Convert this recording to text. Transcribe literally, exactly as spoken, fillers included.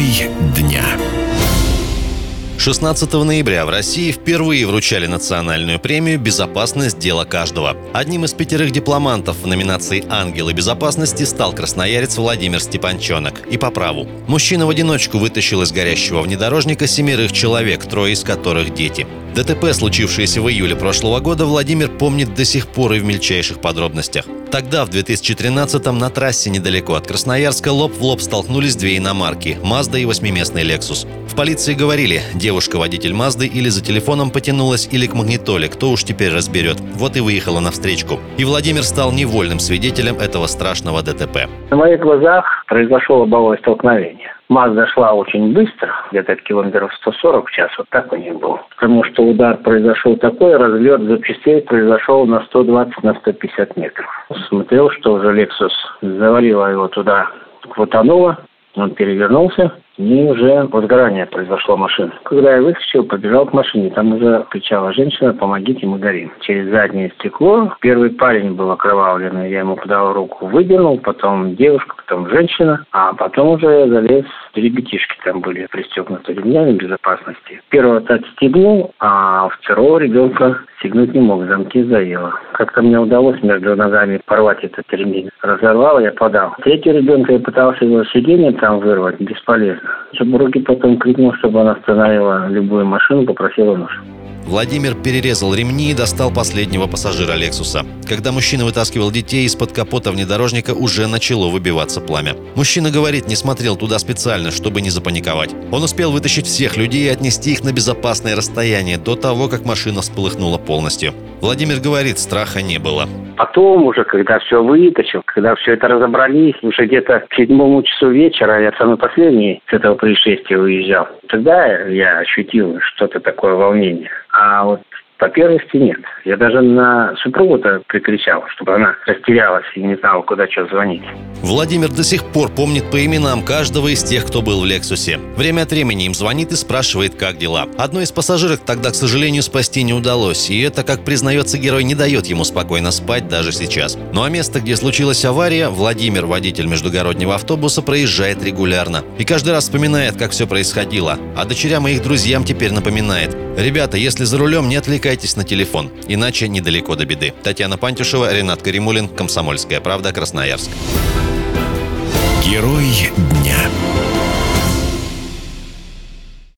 дня. шестнадцатого ноября в России впервые вручали национальную премию «Безопасность – дело каждого». Одним из пятерых дипломантов в номинации «Ангелы безопасности» стал красноярец Владимир Степанчонок. И по праву. Мужчина в одиночку вытащил из горящего внедорожника семерых человек, трое из которых дети. ДТП, случившееся в июле прошлого года, Владимир помнит до сих пор и в мельчайших подробностях. Тогда, в две тысячи тринадцатом, на трассе недалеко от Красноярска лоб в лоб столкнулись две иномарки – «Мазда» и восьмиместный «Лексус». В полиции говорили, девушка-водитель «Мазды» или за телефоном потянулась, или к магнитоле, кто уж теперь разберет. Вот и выехала навстречку. И Владимир стал невольным свидетелем этого страшного ДТП. На моих глазах произошло лобовое столкновение. «Мазда» шла очень быстро, где-то километров сто сорок в час, вот так у них было. Потому что удар произошел такой, разлет запчастей произошел на сто двадцать на сто пятьдесят метров. Смотрел, что уже «Лексус» завалила его туда, хватануло, он перевернулся, и уже возгорание произошло машины. Когда я выскочил, побежал к машине, там уже кричала женщина: «Помогите, мы горим». Через заднее стекло первый парень был окровавленный, я ему подал руку, выдернул, потом девушка, потом женщина, а потом уже залез, ребятишки там были пристегнуты ремнями безопасности. Первого-то отстегнул, а второго ребенка стегнуть не мог, замки заело. Как-то мне удалось между ногами порвать этот ремень. Разорвал, я подал. Третий ребенка, я пытался его сиденье там вырвать, бесполезно. Супруге потом крикнул, чтобы она остановила любую машину, попросила нож. Владимир перерезал ремни и достал последнего пассажира «Лексуса». Когда мужчина вытаскивал детей, из-под капота внедорожника уже начало выбиваться пламя. Мужчина говорит, не смотрел туда специально, чтобы не запаниковать. Он успел вытащить всех людей и отнести их на безопасное расстояние до того, как машина вспыхнула полностью. Владимир говорит, страха не было. Потом уже, когда все вытащил, когда все это разобрались, уже где-то к седьмому часу вечера, я самый последний с этого происшествия уезжал. Тогда я ощутил что-то такое волнение. А вот по первости нет. Я даже на супругу-то прикричал, чтобы она растерялась и не знала, куда что звонить. Владимир до сих пор помнит по именам каждого из тех, кто был в «Лексусе». Время от времени им звонит и спрашивает, как дела. Одной из пассажирок тогда, к сожалению, спасти не удалось. И это, как признается герой, не дает ему спокойно спать даже сейчас. Ну а место, где случилась авария, Владимир, водитель междугороднего автобуса, проезжает регулярно. И каждый раз вспоминает, как все происходило. А дочерям и их друзьям теперь напоминает: ребята, если за рулем, не отвлекайтесь на телефон, иначе недалеко до беды. Татьяна Пантюшева, Ренат Каримулин, «Комсомольская правда», Красноярск. Герой дня.